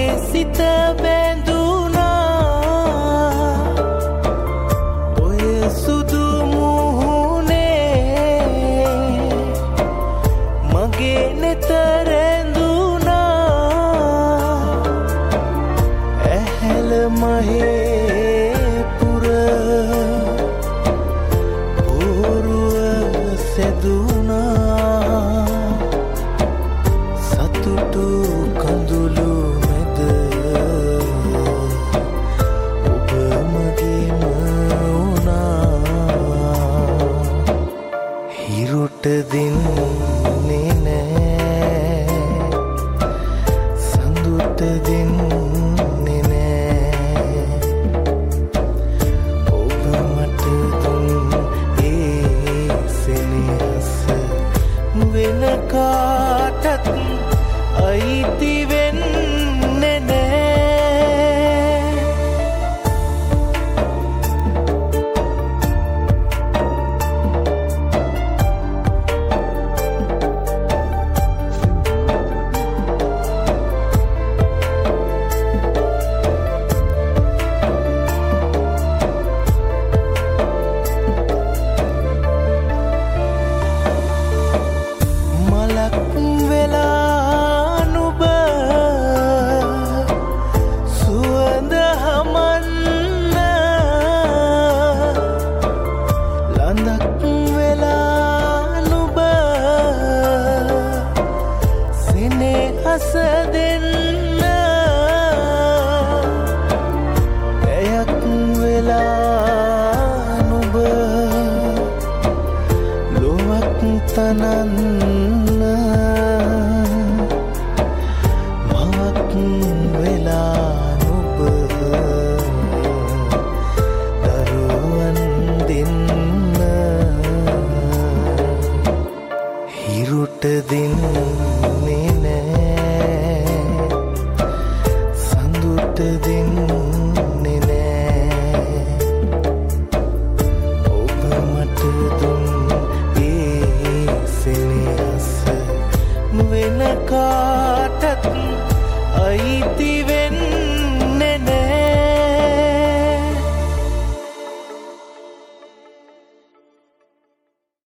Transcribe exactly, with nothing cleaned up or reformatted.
සිත බැඳුනා ඔය සුදු මුහුණේ මගේ නෙත රැඳුනා ඇහැල මහේ පුර පොරුව සැදුනා සතුටු කඳුළු මැද ඔබ මගේම වුණා හිරුට දෙන්නේ නෑ සඳුට දෙන්නේ නෑ ඔබ මට දුන් ඒ සෙනෙහස වෙන කාටත් අයිති වෙන්නේ නෑ මලක් වෙලා නුඹ සුවඳ හමන්න ලඳක් වෙලා නුඹ සෙනෙහස දෙන්න ඇයක් වෙලා නුඹ ලොවක් තනන්න මවක් වෙලා නුඹ දරුවන් දෙන්න හිරුට දෙන්නේ නෑ සඳුට දෙන්න